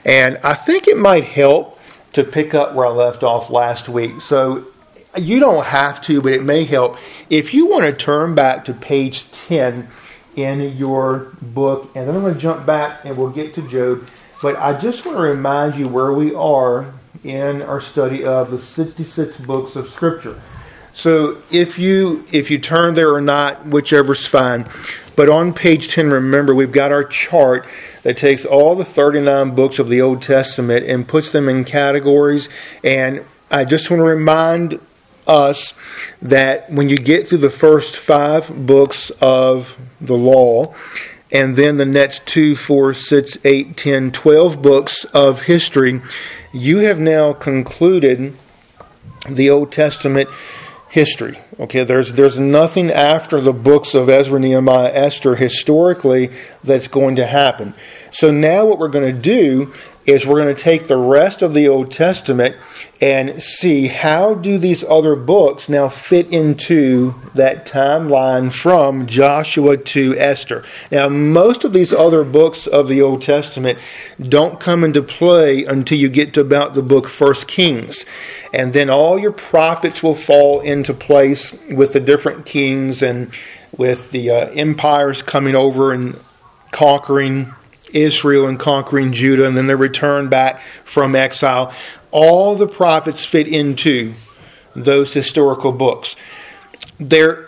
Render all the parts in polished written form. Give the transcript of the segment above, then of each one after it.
And I think it might help to pick up where I left off last week. So you don't have to, but it may help. If you want to turn back to page 10 in your book, and then I'm going to jump back and we'll get to Job. But I just want to remind you where we are in our study of the 66 books of Scripture. So if you turn there or not, whichever's fine. But on page 10, remember, we've got our chart that takes all the 39 books of the Old Testament and puts them in categories. And I just want to remind us that when you get through the first 5 books of the law, and then the next 2, 4, 6, 8, 10, 12 books of history, you have now concluded the Old Testament history. Okay, there's nothing after the books of Ezra, Nehemiah, Esther historically that's going to happen. So now what we're going to do is we're going to take the rest of the Old Testament and see how do these other books now fit into that timeline from Joshua to Esther. Now, most of these other books of the Old Testament don't come into play until you get to about the book 1 Kings. And then all your prophets will fall into place with the different kings and with the empires coming over and conquering Israel and conquering Judah, and then they return back from exile. All the prophets fit into those historical books. There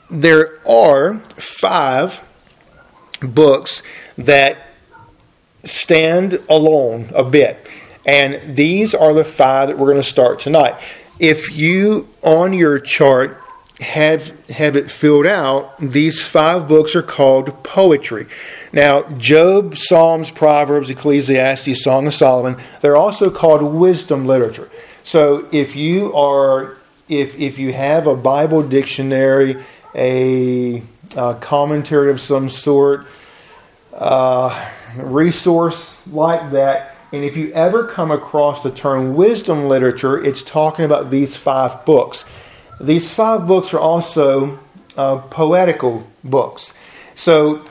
are 5 books that stand alone a bit. And these are the 5 that we're going to start tonight. If you, on your chart, have it filled out, these 5 books are called poetry. Now, Job, Psalms, Proverbs, Ecclesiastes, Song of Solomon, they're also called wisdom literature. So if you have a Bible dictionary, a commentary of some sort, resource like that, and if you ever come across the term wisdom literature, it's talking about these 5 books. These 5 books are also poetical books. So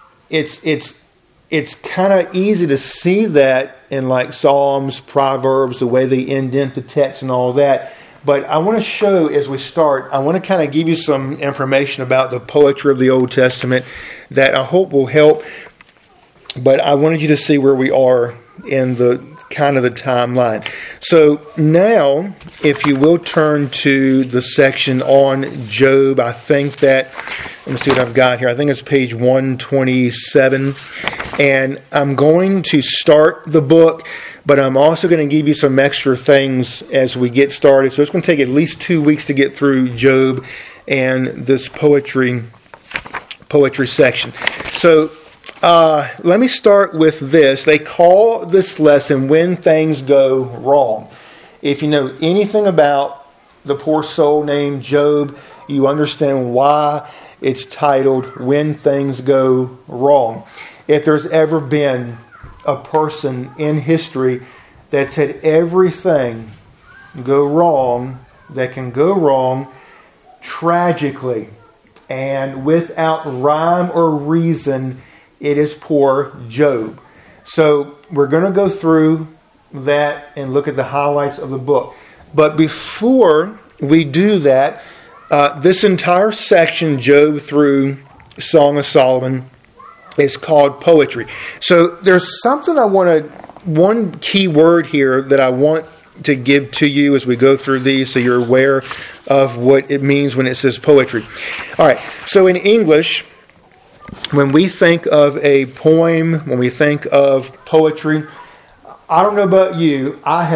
it's kind of easy to see that in like Psalms, Proverbs, the way they indent the text and all that. But I want to show, as we start, I want to kind of give you some information about the poetry of the Old Testament that I hope will help. But I wanted you to see where we are in the kind of the timeline. So now, if you will turn to the section on Job, I think that, let me see what I've got here. I think it's page 127. And I'm going to start the book, but I'm also going to give you some extra things as we get started. So it's going to take at least 2 weeks to get through Job and this poetry section. So let me start with this. They call this lesson When Things Go Wrong. If you know anything about the poor soul named Job, you understand why it's titled When Things Go Wrong. If there's ever been a person in history that's had everything go wrong that can go wrong tragically and without rhyme or reason, it is poor Job. So we're going to go through that and look at the highlights of the book. But before we do that, this entire section, Job through Song of Solomon, is called poetry. So there's something one key word here that I want to give to you as we go through these so you're aware of what it means when it says poetry. All right, so in English, when we think of a poem, when we think of poetry, I don't know about you.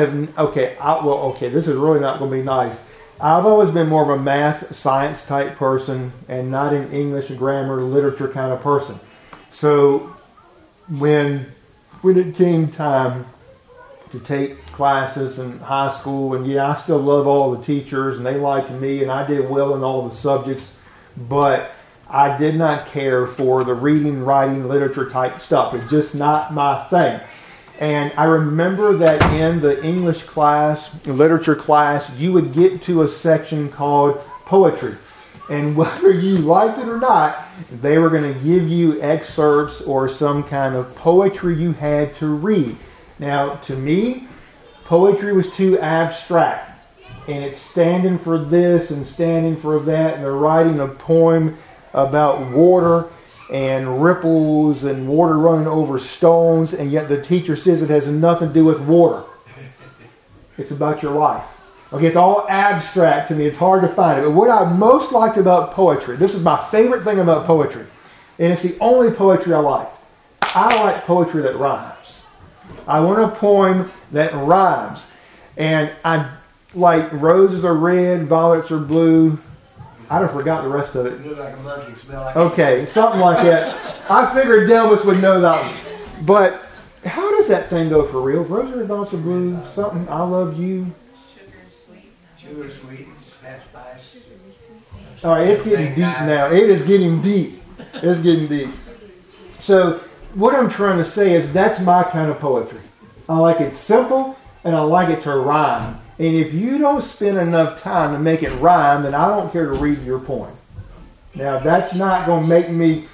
This is really not going to be nice. I've always been more of a math, science type person and not an English, grammar, literature kind of person. So when it came time to take classes in high school, and I still love all the teachers and they liked me and I did well in all the subjects, but I did not care for the reading, writing, literature type stuff. It's just not my thing. And I remember that in the English class, literature class, you would get to a section called poetry. And whether you liked it or not, they were going to give you excerpts or some kind of poetry you had to read. Now, to me, poetry was too abstract. And it's standing for this and standing for that. And they're writing a poem about water and ripples and water running over stones. And yet the teacher says it has nothing to do with water. It's about your life. Okay, it's all abstract to me. It's hard to find it. But what I most liked about poetry, this is my favorite thing about poetry. And it's the only poetry I liked. I like poetry that rhymes. I want a poem that rhymes. And I like roses are red, violets are blue. I don't forgot the rest of it. Look like a monkey, smell like okay, something like that. I figured Delmas would know that one. But how does that thing go for real? Roses are violets are blue, something, I love you. Sugar sweet, spice. All right, it's getting deep now. It is getting deep. It's getting deep. So what I'm trying to say is that's my kind of poetry. I like it simple and I like it to rhyme. And if you don't spend enough time to make it rhyme, then I don't care to read your poem. Now that's not going to make me.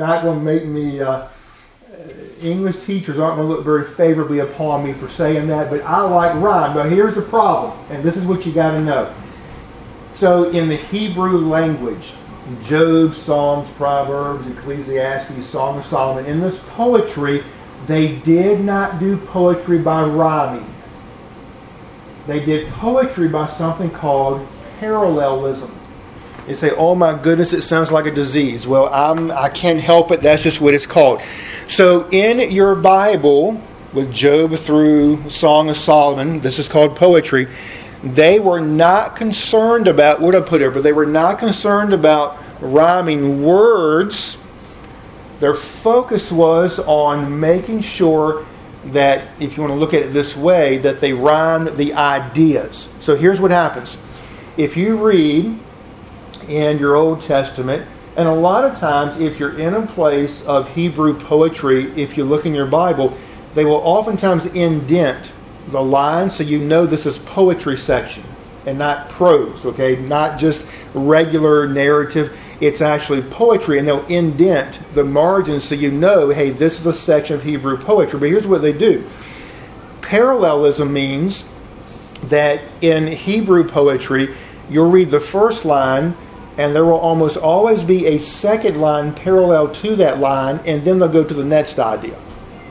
English teachers aren't going to look very favorably upon me for saying that, but I like rhyme. But here's the problem, and this is what you got to know. So in the Hebrew language, Job, Psalms, Proverbs, Ecclesiastes, Song of Solomon, in this poetry, they did not do poetry by rhyming. They did poetry by something called parallelism. You say, oh my goodness, it sounds like a disease. Well, I can't help it. That's just what it's called. So in your Bible, with Job through Song of Solomon, this is called poetry, they were not concerned about, what I put here, but they were not concerned about rhyming words. Their focus was on making sure that, if you want to look at it this way, that they rhymed the ideas. So here's what happens. If you read in your Old Testament, and a lot of times if you're in a place of Hebrew poetry, if you look in your Bible, they will oftentimes indent the lines so you know this is poetry section and not prose, okay? Not just regular narrative. It's actually poetry, and they'll indent the margins so you know, hey, this is a section of Hebrew poetry. But here's what they do. Parallelism means that in Hebrew poetry, you'll read the first line, and there will almost always be a second line parallel to that line, and then they'll go to the next idea.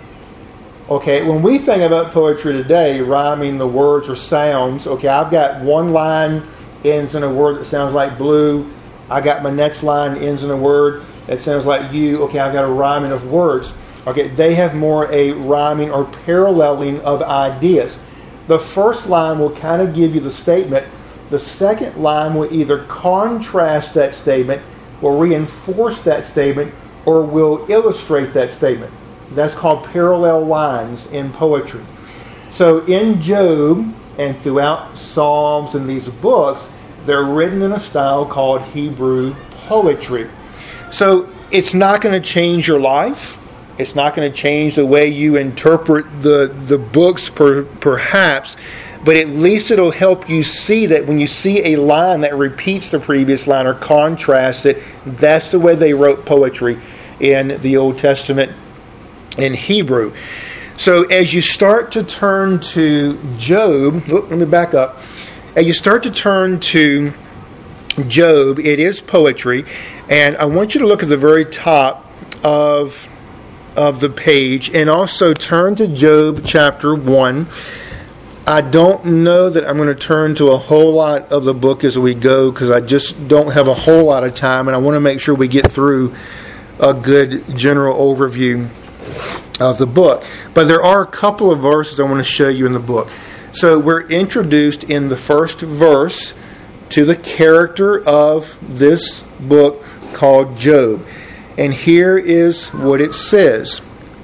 Okay, when we think about poetry today, rhyming the words or sounds, okay, I've got one line ends in a word that sounds like blue. I got my next line ends in a word that sounds like you. Okay, I've got a rhyming of words. Okay, they have more a rhyming or paralleling of ideas. The first line will kind of give you the statement. The second line will either contrast that statement, will reinforce that statement, or will illustrate that statement. That's called parallel lines in poetry. So in Job and throughout Psalms and these books, they're written in a style called Hebrew poetry. So it's not going to change your life. It's not going to change the way you interpret the books perhaps, but at least it'll help you see that when you see a line that repeats the previous line or contrasts it, that's the way they wrote poetry in the Old Testament in Hebrew. So as you start to turn to Job, let me back up. As you start to turn to Job, it is poetry, and I want you to look at the very top of the page and also turn to Job chapter 1. I don't know that I'm going to turn to a whole lot of the book as we go because I just don't have a whole lot of time, and I want to make sure we get through a good general overview of the book. But there are a couple of verses I want to show you in the book. So we're introduced in the first verse to the character of this book called Job. And here is what it says.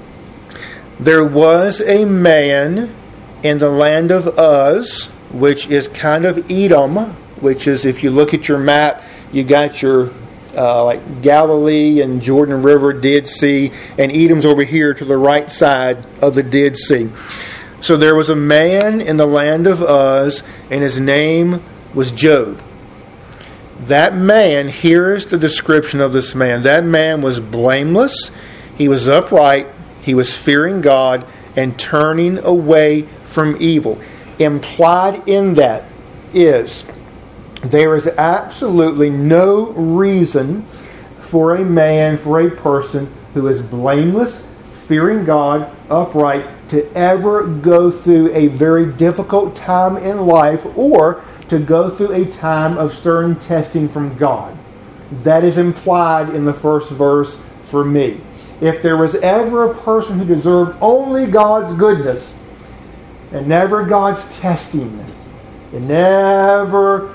There was a man in the land of Uz, which is kind of Edom, which is, if you look at your map, you got your like Galilee and Jordan River, Dead Sea, and Edom's over here to the right side of the Dead Sea. So there was a man in the land of Uz, and his name was Job. That man, here's the description of this man. That man was blameless, he was upright, he was fearing God, and turning away from evil. Implied in that is there is absolutely no reason for a man, for a person who is blameless, fearing God, upright, to ever go through a very difficult time in life or to go through a time of stern testing from God. That is implied in the first verse for me. If there was ever a person who deserved only God's goodness and never God's testing, and never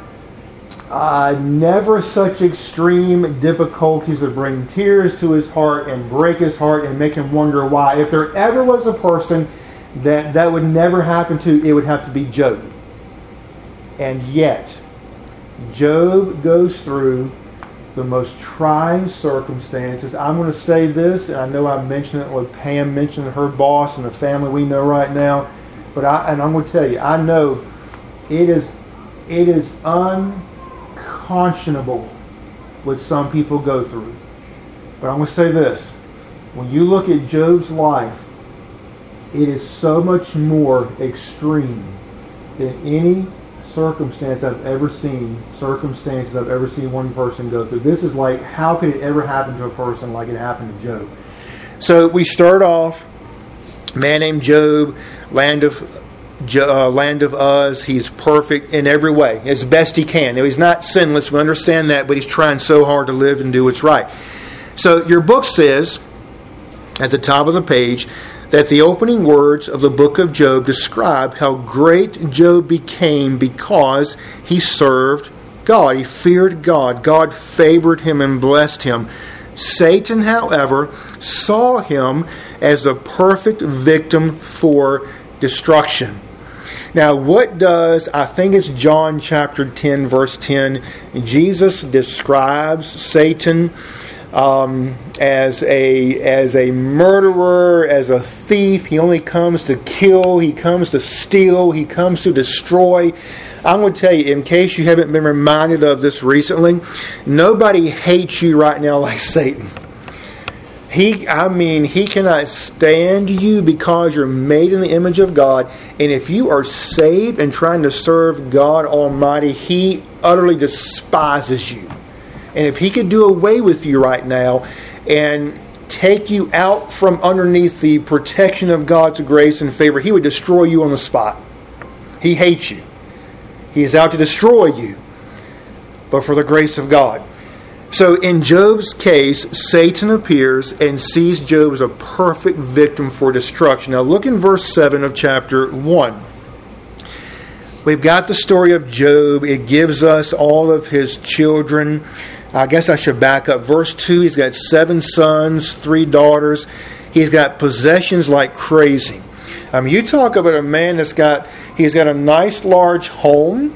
such extreme difficulties that bring tears to his heart and break his heart and make him wonder why. If there ever was a person that would never happen to, it would have to be Job. And yet, Job goes through the most trying circumstances. I'm going to say this, and I know I mentioned it, what Pam mentioned, her boss and the family we know right now. But I'm going to tell you, I know it is unconscionable what some people go through. But I'm going to say this. When you look at Job's life, it is so much more extreme than any circumstances I've ever seen one person go through. This is like, how could it ever happen to a person like it happened to Job? So we start off, a man named Job, land of Uz. He's perfect in every way, as best he can. Now, he's not sinless, we understand that, but he's trying so hard to live and do what's right. So your book says, at the top of the page, that the opening words of the book of Job describe how great Job became because he served God. He feared God. God favored him and blessed him. Satan, however, saw him as the perfect victim for destruction. Now, what does, I think it's John chapter 10, verse 10, Jesus describes Satan as a murderer, as a thief. He only comes to kill, he comes to steal, he comes to destroy. I'm going to tell you, in case you haven't been reminded of this recently, nobody hates you right now like Satan. He cannot stand you because you're made in the image of God. And if you are saved and trying to serve God Almighty, he utterly despises you. And if he could do away with you right now and take you out from underneath the protection of God's grace and favor, he would destroy you on the spot. He hates you. He is out to destroy you, but for the grace of God. So in Job's case, Satan appears and sees Job as a perfect victim for destruction. Now look in verse 7 of chapter 1. We've got the story of Job. It gives us all of his children. I guess I should back up. Verse 2, he's got 7 sons, 3 daughters. He's got possessions like crazy. You talk about a man he's got a nice large home,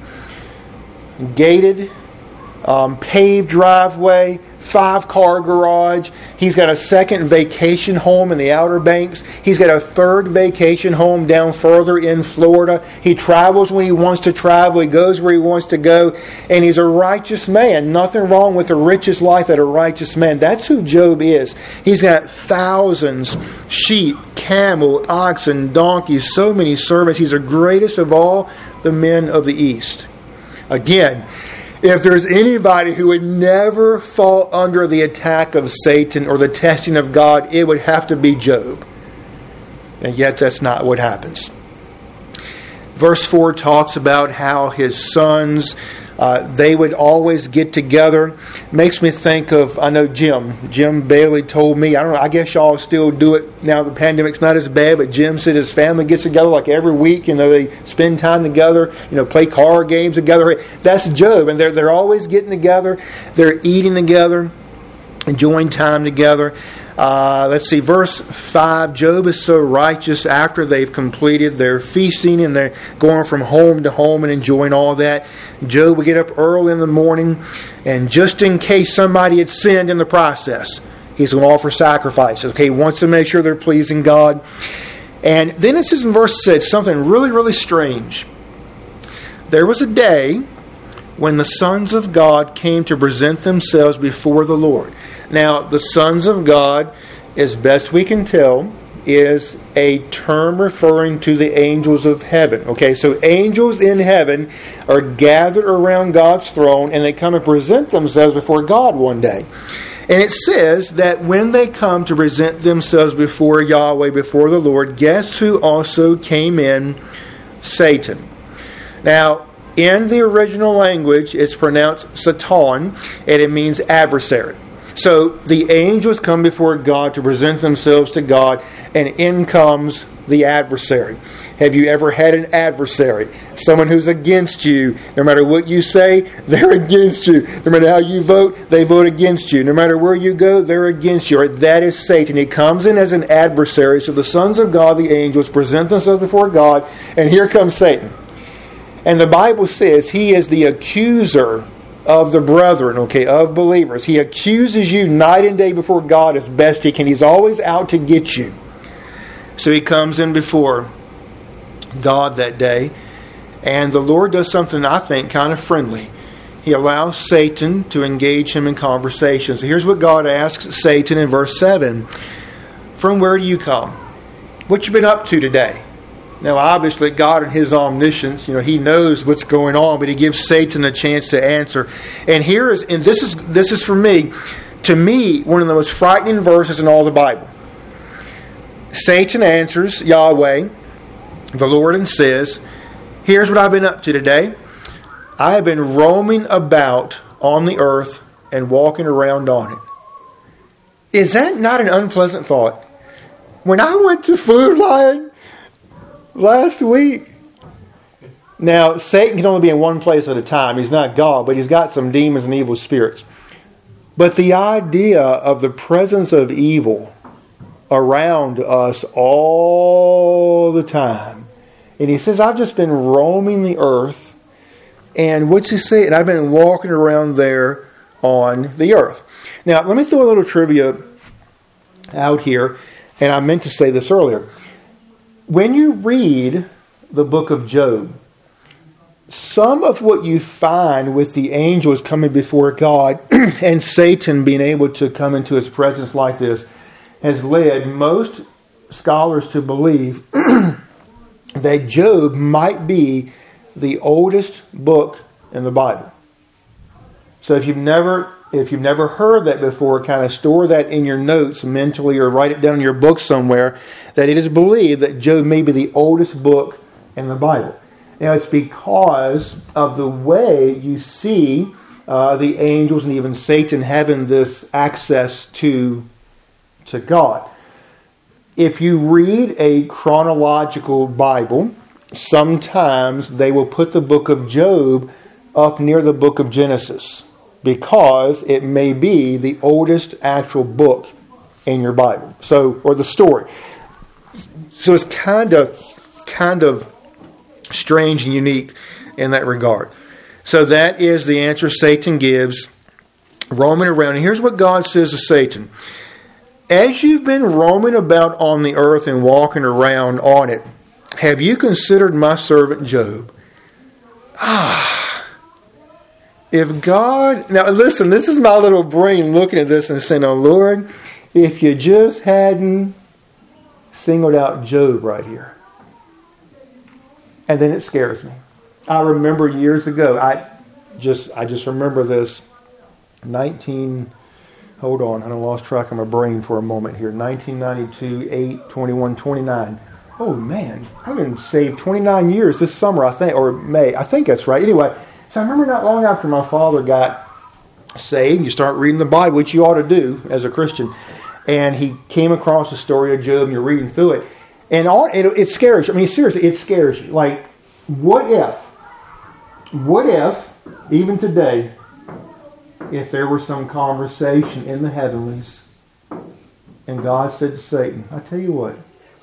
gated, paved driveway, 5-car garage. He's got a second vacation home in the Outer Banks. He's got a third vacation home down further in Florida. He travels when he wants to travel. He goes where he wants to go. And he's a righteous man. Nothing wrong with the richest life that a righteous man. That's who Job is. He's got thousands, sheep, camel, oxen, donkeys, so many servants. He's the greatest of all the men of the East. Again, if there's anybody who would never fall under the attack of Satan or the testing of God, it would have to be Job. And yet that's not what happens. Verse 4 talks about how his sons, they would always get together. Makes me think of, I know Jim Bailey told me, I don't know, I guess y'all still do it now. The pandemic's not as bad, but Jim said his family gets together like every week. They spend time together, play card games together. That's Job, and they're always getting together. They're eating together, enjoying time together. Let's see, verse 5, Job is so righteous after they've completed their feasting and they're going from home to home and enjoying all that. Job would get up early in the morning, and just in case somebody had sinned in the process, he's going to offer sacrifices. Okay, he wants to make sure they're pleasing God. And then it says in verse 6, something really, really strange. There was a day when the sons of God came to present themselves before the Lord. Now, the sons of God, as best we can tell, is a term referring to the angels of heaven. Okay, so angels in heaven are gathered around God's throne, and they come and present themselves before God one day. And it says that when they come to present themselves before Yahweh, before the Lord, guess who also came in? Satan. Now, in the original language, it's pronounced Satan, and it means adversary. So the angels come before God to present themselves to God, and in comes the adversary. Have you ever had an adversary? Someone who's against you. No matter what you say, they're against you. No matter how you vote, they vote against you. No matter where you go, they're against you. Right? That is Satan. He comes in as an adversary. So the sons of God, the angels, present themselves before God, and here comes Satan. And the Bible says he is the accuser of the brethren, okay, of believers. He accuses you night and day before God as best he can. He's always out to get you. So he comes in before God that day, and the Lord does something I think kind of friendly. He allows Satan to engage him in conversation. So here's what God asks Satan in verse 7. From where do you come? What you been up to today? Now, obviously, God in His omniscience, He knows what's going on, but He gives Satan a chance to answer. And this is for me, to me, one of the most frightening verses in all the Bible. Satan answers Yahweh, the Lord, and says, here's what I've been up to today. I have been roaming about on the earth and walking around on it. Is that not an unpleasant thought? When I went to Food Lion last week. Now, Satan can only be in one place at a time. He's not God, but he's got some demons and evil spirits. But the idea of the presence of evil around us all the time. And he says, I've just been roaming the earth. And what's he say? And I've been walking around there on the earth. Now, let me throw a little trivia out here. And I meant to say this earlier. When you read the book of Job, some of what you find with the angels coming before God and Satan being able to come into his presence like this has led most scholars to believe that Job might be the oldest book in the Bible. So if you've never heard that before, kind of store that in your notes mentally or write it down in your book somewhere, that it is believed that Job may be the oldest book in the Bible. Now, it's because of the way you see the angels and even Satan having this access to God. If you read a chronological Bible, sometimes they will put the book of Job up near the book of Genesis, because it may be the oldest actual book in your Bible. Or the story. So it's kind of strange and unique in that regard. So that is the answer Satan gives, roaming around. And here's what God says to Satan. As you've been roaming about on the earth and walking around on it, have you considered my servant Job? If God... Now listen, this is my little brain looking at this and saying, oh Lord, if you just hadn't singled out Job right here. And then it scares me. I remember years ago, I just remember this, hold on, I lost track of my brain for a moment here. 1992, 8, 21, 29. Oh man, I've been saved 29 years this summer, I think, or May. I think that's right. Anyway, so I remember not long after my father got saved, you start reading the Bible, which you ought to do as a Christian. And he came across the story of Job, and you're reading through it. And it scares you. I mean, seriously, it scares you. Like, what if, even today, if there were some conversation in the heavenlies, and God said to Satan, I tell you what,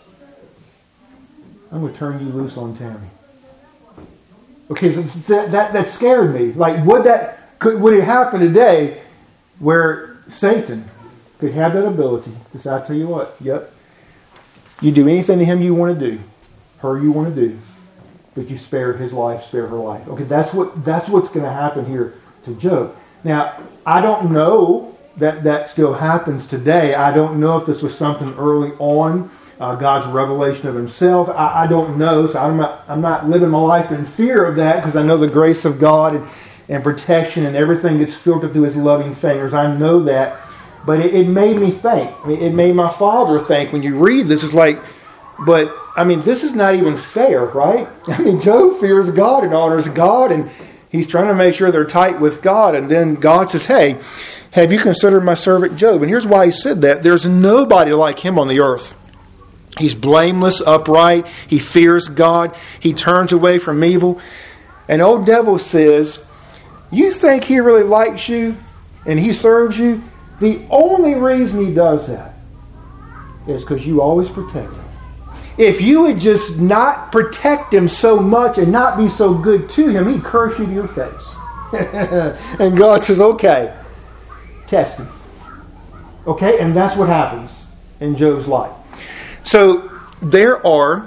I'm going to turn you loose on Tammy. Okay, so that scared me. Like, would it happen today where Satan could have that ability to say, I tell you what, yep, you do anything to him you want to do, her you want to do, but you spare his life, spare her life. Okay, that's what's going to happen here to Job. Now, I don't know that still happens today. I don't know if this was something early on God's revelation of Himself. I don't know, so I'm not living my life in fear of that, because I know the grace of God and protection and everything gets filtered through His loving fingers. I know that. But it made me think. It made my father think. When you read this, it's like, but, I mean, this is not even fair, right? I mean, Job fears God and honors God, and he's trying to make sure they're tight with God. And then God says, hey, have you considered my servant Job? And here's why He said that. There's nobody like him on the earth. He's blameless, upright. He fears God. He turns away from evil. And old devil says, you think he really likes you and he serves you? The only reason he does that is because you always protect him. If you would just not protect him so much and not be so good to him, he'd curse you to your face. And God says, okay, test him. Okay, and that's what happens in Job's life. So there are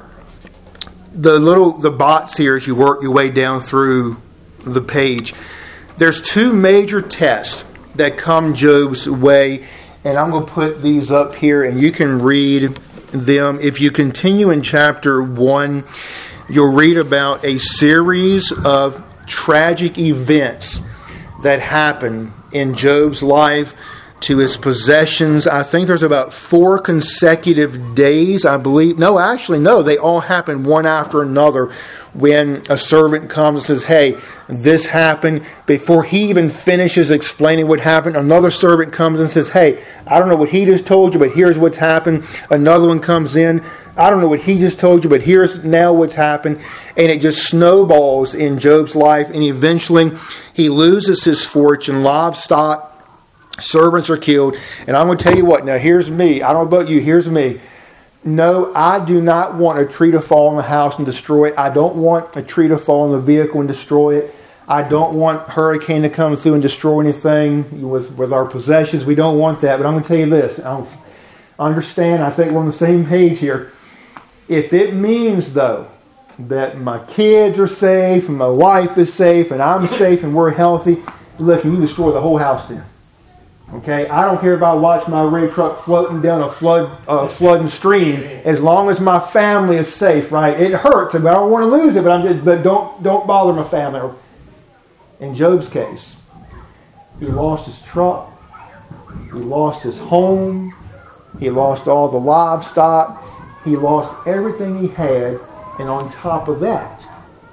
the bots here as you work your way down through the page. There's two major tests that come Job's way, and I'm going to put these up here and you can read them. If you continue in chapter 1, you'll read about a series of tragic events that happen in Job's life, to his possessions. I think there's about 4 consecutive days, I believe. No, they all happen one after another, when a servant comes and says, hey, this happened. Before he even finishes explaining what happened, another servant comes and says, hey, I don't know what he just told you, but here's what's happened. Another one comes in, I don't know what he just told you, but here's now what's happened. And it just snowballs in Job's life, and eventually he loses his fortune, livestock, servants are killed. And I'm going to tell you what, now here's me. I don't know about you, here's me. No, I do not want a tree to fall on the house and destroy it. I don't want a tree to fall on the vehicle and destroy it. I don't want a hurricane to come through and destroy anything with our possessions. We don't want that. But I'm going to tell you this. I understand, I think we're on the same page here. If it means, though, that my kids are safe and my wife is safe and I'm safe and we're healthy, look, you can destroy the whole house then. Okay, I don't care if I watch my rig truck floating down a flooding stream, as long as my family is safe, right? It hurts, but I don't want to lose it, but don't bother my family. In Job's case, he lost his truck, he lost his home, he lost all the livestock, he lost everything he had, and on top of that,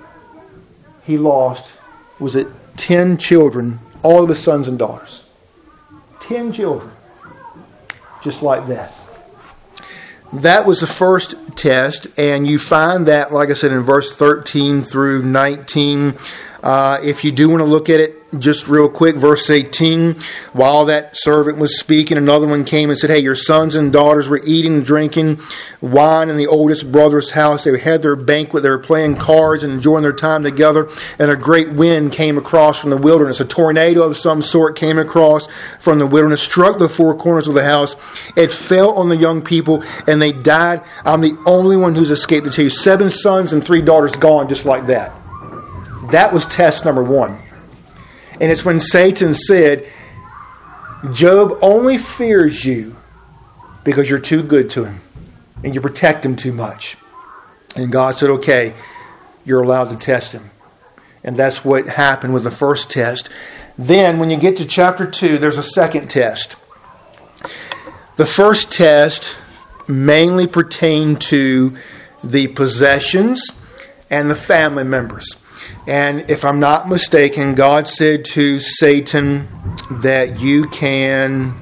he lost, 10 children, all of his sons and daughters. 10 children. Just like that. That was the first test, and you find that, like I said, in verse 13 through 19. If you do want to look at it just real quick, verse 18, while that servant was speaking, another one came and said, hey, your sons and daughters were eating and drinking wine in the oldest brother's house. They had their banquet. They were playing cards and enjoying their time together. And a great wind came across from the wilderness. A tornado of some sort came across from the wilderness, struck the 4 corners of the house. It fell on the young people and they died. I'm the only one who's escaped. To tell you, 7 sons and 3 daughters gone just like that. That was test number 1. And it's when Satan said, Job only fears you because you're too good to him and you protect him too much. And God said, okay, you're allowed to test him. And that's what happened with the first test. Then when you get to chapter 2, there's a second test. The first test mainly pertained to the possessions and the family members. And if I'm not mistaken, God said to Satan that you can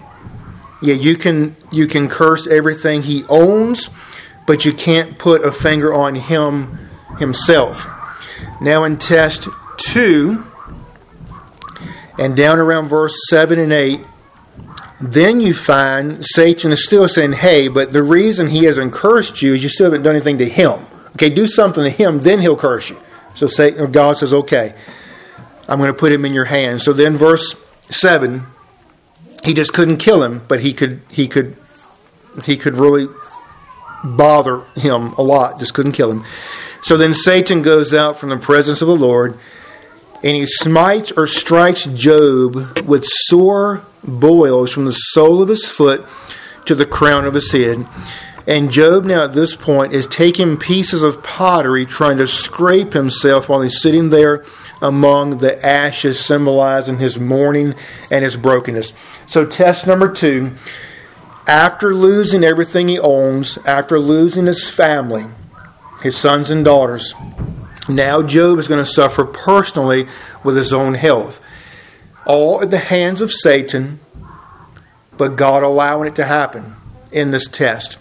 curse everything he owns, but you can't put a finger on himself. Now in test 2, and down around verse 7 and 8, then you find Satan is still saying, hey, but the reason he hasn't cursed you is you still haven't done anything to him. Okay, do something to him, then he'll curse you. So God says, okay, I'm going to put him in your hands. So then verse 7, he just couldn't kill him, but he could really bother him a lot, just couldn't kill him. So then Satan goes out from the presence of the Lord, and he smites or strikes Job with sore boils from the sole of his foot to the crown of his head. And Job now at this point is taking pieces of pottery, trying to scrape himself while he's sitting there among the ashes, symbolizing his mourning and his brokenness. So test number 2, after losing everything he owns, after losing his family, his sons and daughters, now Job is going to suffer personally with his own health. All at the hands of Satan, but God allowing it to happen in this test.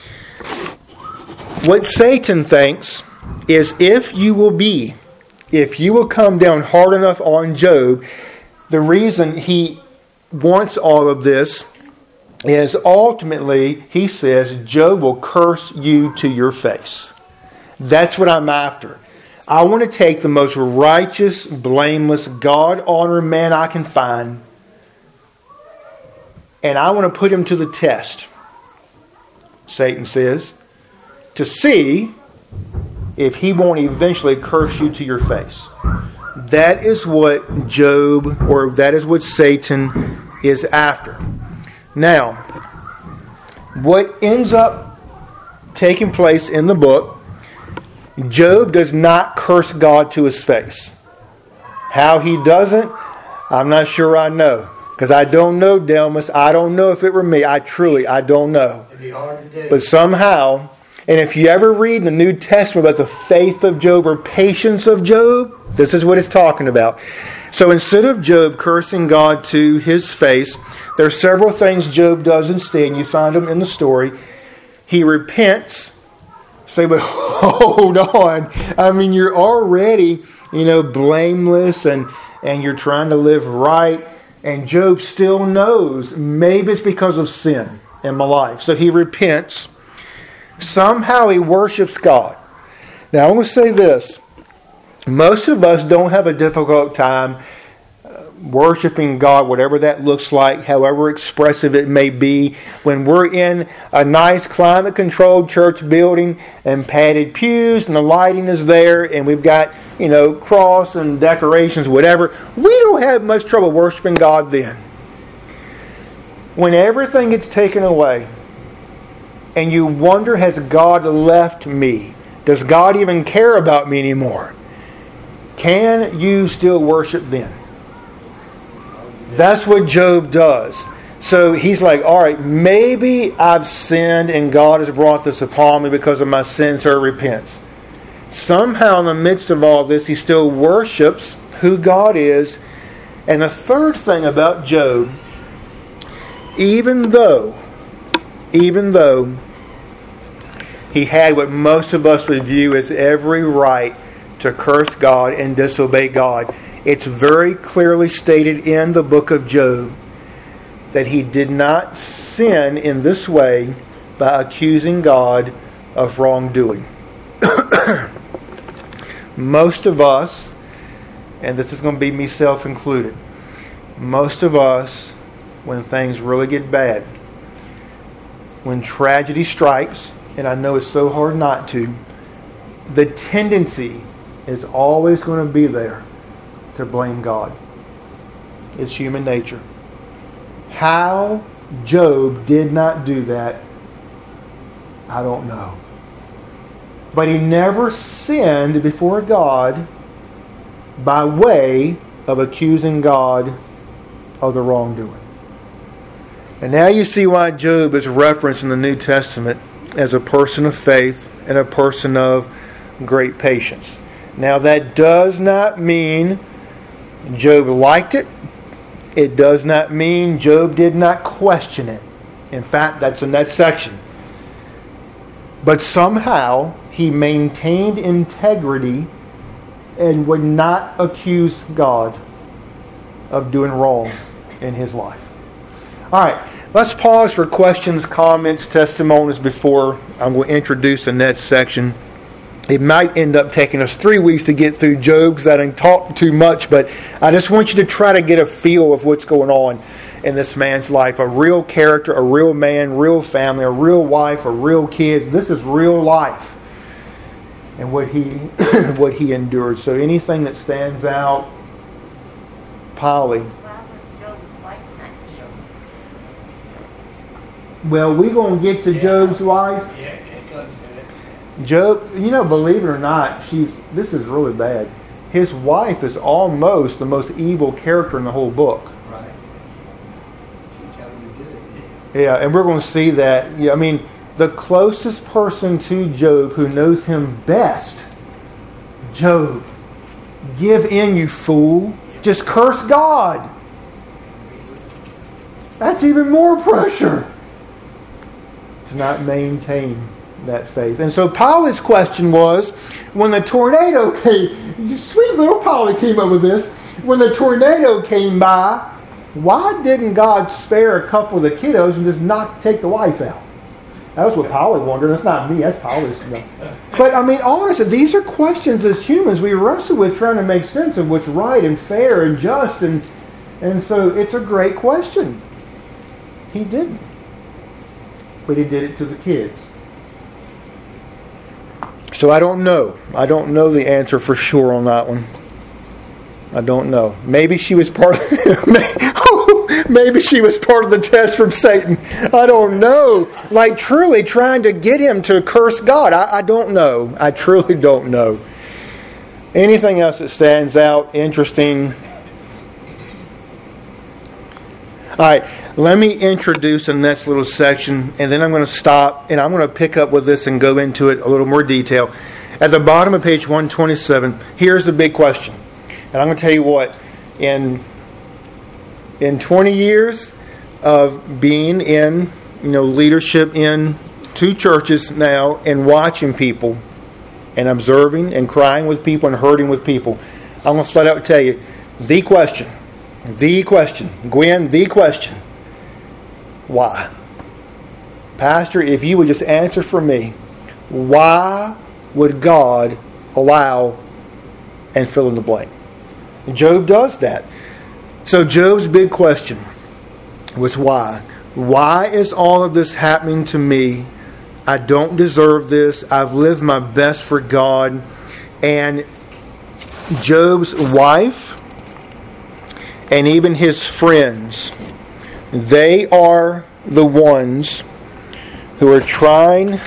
What Satan thinks is if you will come down hard enough on Job, the reason he wants all of this is ultimately, he says, Job will curse you to your face. That's what I'm after. I want to take the most righteous, blameless, God-honoring man I can find, and I want to put him to the test, Satan says, to see if he won't eventually curse you to your face. That is what Job, or that is what Satan is after. Now, what ends up taking place in the book, Job does not curse God to his face. How he doesn't, I'm not sure I know. Because I don't know, Delmas. I don't know if it were me. I don't know. It'd be hard to do. But somehow, and if you ever read in the New Testament about the faith of Job or patience of Job, this is what it's talking about. So instead of Job cursing God to his face, there are several things Job does instead, and you find them in the story. He repents. Say, but hold on. I mean, you're already, blameless and you're trying to live right. And Job still knows maybe it's because of sin in my life. So he repents. Somehow he worships God. Now I want to say this. Most of us don't have a difficult time worshiping God, whatever that looks like, however expressive it may be. When we're in a nice climate-controlled church building and padded pews and the lighting is there and we've got, cross and decorations, whatever, we don't have much trouble worshiping God then. When everything gets taken away and you wonder, has God left me? Does God even care about me anymore? Can you still worship then? That's what Job does. So he's like, all right, maybe I've sinned and God has brought this upon me because of my sins, so he repents. Somehow in the midst of all this, he still worships who God is. And the third thing about Job, even though he had what most of us would view as every right to curse God and disobey God, it's very clearly stated in the book of Job that he did not sin in this way by accusing God of wrongdoing. Most of us, and this is going to be me self-included, most of us, when things really get bad, when tragedy strikes, and I know it's so hard not to, the tendency is always going to be there to blame God. It's human nature. How Job did not do that, I don't know. But he never sinned before God by way of accusing God of the wrongdoing. And now you see why Job is referenced in the New Testament as a person of faith and a person of great patience. Now that does not mean Job liked it. It does not mean Job did not question it. In fact, that's in that section. But somehow he maintained integrity and would not accuse God of doing wrong in his life. All right, let's pause for questions, comments, testimonies before I'm going to introduce the next section. It might end up taking us 3 weeks to get through Job because I didn't talk too much, but I just want you to try to get a feel of what's going on in this man's life. A real character, a real man, real family, a real wife, a real kids. This is real life and what he endured. So anything that stands out, Polly. Well, we're going to get to Job's wife. Yeah, it comes to it. Job, believe it or not, this is really bad. His wife is almost the most evil character in the whole book. Right. She told him to do it. Yeah, and we're going to see that. Yeah, the closest person to Job who knows him best, Job, give in, you fool. Just curse God. That's even more pressure to not maintain that faith. And so Polly's question was, when the tornado came, sweet little Polly came up with this, when the tornado came by, why didn't God spare a couple of the kiddos and just take the wife out? That's what Polly wondered. That's not me. That's Polly's. But honestly, these are questions as humans we wrestle with, trying to make sense of what's right and fair and just, and so it's a great question. He didn't, but he did it to the kids. So I don't know. I don't know the answer for sure on that one. I don't know. Maybe she was part of maybe she was part of the test from Satan. I don't know. Like truly trying to get him to curse God. I don't know. I truly don't know. Anything else that stands out interesting? All right. Let me introduce the next little section, and then I'm going to stop, and I'm going to pick up with this and go into it a little more detail. At the bottom of page 127, here's the big question. And I'm going to tell you what, in 20 years of being in, leadership in 2 churches now and watching people and observing and crying with people and hurting with people, I'm going to flat out tell you, the question, Gwen, the question. Why? Pastor, if you would just answer for me, why would God allow and fill in the blank? Job does that. So Job's big question was why? Why is all of this happening to me? I don't deserve this. I've lived my best for God. And Job's wife and even his friends, they are the ones who are trying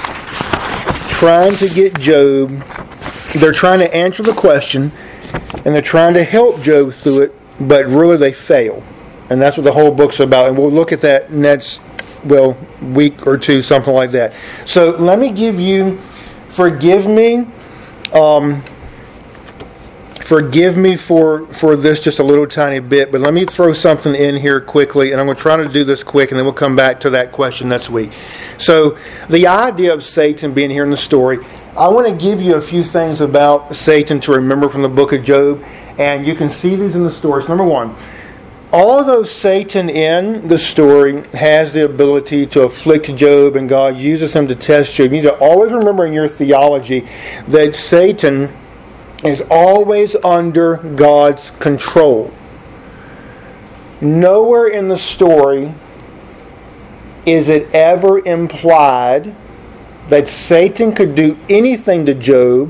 to get Job. They're trying to answer the question, and they're trying to help Job through it, but really they fail. And that's what the whole book's about. And we'll look at that next, week or two, something like that. So let me give you, forgive me for this just a little tiny bit, but let me throw something in here quickly, and I'm going to try to do this quick, and then we'll come back to that question next week. So the idea of Satan being here in the story, I want to give you a few things about Satan to remember from the book of Job, and you can see these in the story. So number one, although Satan in the story has the ability to afflict Job and God uses him to test Job, you need to always remember in your theology that Satan is always under God's control. Nowhere in the story is it ever implied that Satan could do anything to Job,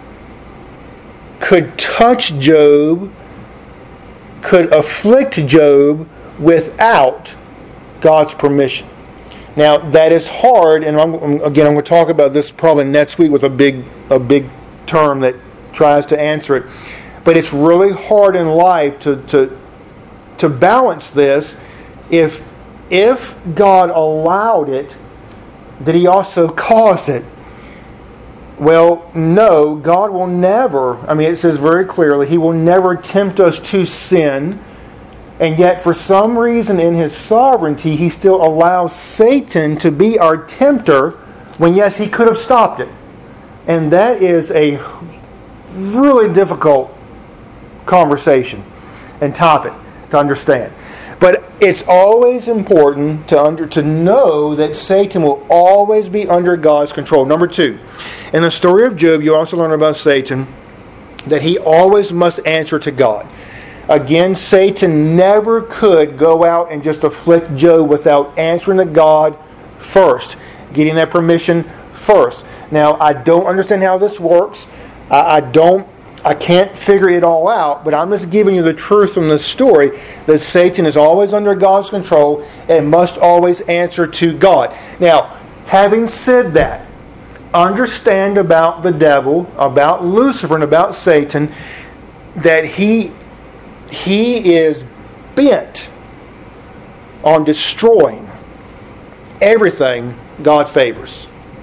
could touch Job, could afflict Job without God's permission. Now, that is hard, and I'm going to talk about this probably next week with a big term that tries to answer it. But it's really hard in life to balance this. If God allowed it, did He also cause it? Well, no, God will never, it says very clearly, He will never tempt us to sin. And yet, for some reason in His sovereignty, He still allows Satan to be our tempter when, yes, He could have stopped it. And that is a really difficult conversation and topic to understand. But it's always important to know that Satan will always be under God's control. Number two, in the story of Job, you also learn about Satan that he always must answer to God. Again, Satan never could go out and just afflict Job without answering to God first, getting that permission first. Now, I don't understand how this works. I don't I can't figure it all out, but I'm just giving you the truth from the story that Satan is always under God's control and must always answer to God. Now, having said that, understand about the devil, about Lucifer, and about Satan, that he is bent on destroying everything God favors.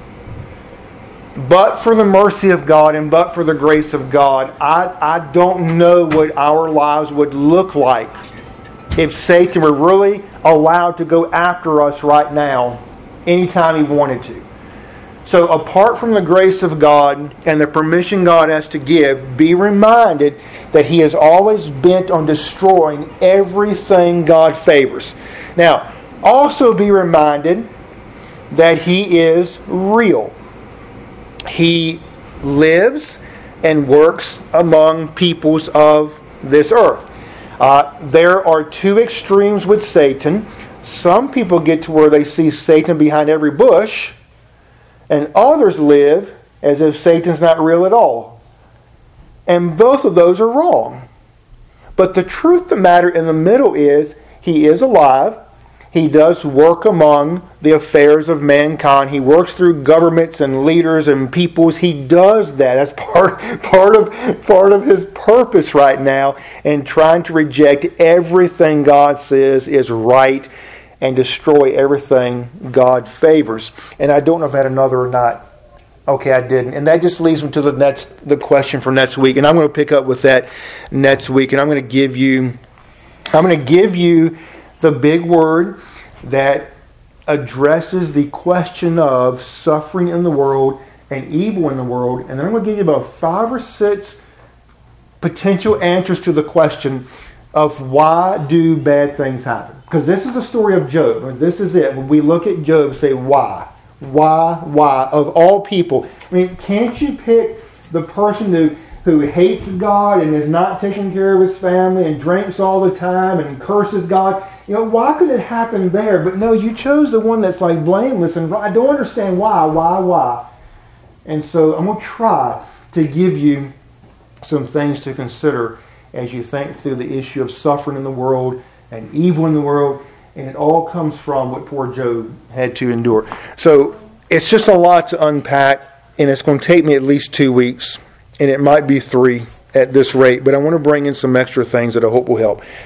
But for the mercy of God and but for the grace of God, I don't know what our lives would look like if Satan were really allowed to go after us right now anytime he wanted to. So apart from the grace of God and the permission God has to give, be reminded that he is always bent on destroying everything God favors. Now, also be reminded that he is real. He lives and works among peoples of this earth. There are two extremes with Satan. Some people get to where they see Satan behind every bush, and others live as if Satan's not real at all. And both of those are wrong. But the truth of the matter in the middle is, he is alive. He does work among the affairs of mankind. He works through governments and leaders and peoples. He does that. That's part of his purpose right now in trying to reject everything God says is right and destroy everything God favors. And I don't know if I had another or not. Okay, I didn't. And that just leads me to the question for next week. And I'm going to pick up with that next week. And I'm going to give you the big word that addresses the question of suffering in the world and evil in the world. And then I'm going to give you about 5 or 6 potential answers to the question of why do bad things happen. Because this is a story of Job. This is it. When we look at Job, say why? Why? Of all people. I mean, can't you pick the person who hates God and is not taking care of his family and drinks all the time and curses God? You know, why could it happen there? But no, you chose the one that's like blameless, and I don't understand why. And so I'm going to try to give you some things to consider as you think through the issue of suffering in the world and evil in the world. And it all comes from what poor Job had to endure. So it's just a lot to unpack, and it's going to take me at least 2 weeks, and it might be 3 at this rate. But I want to bring in some extra things that I hope will help.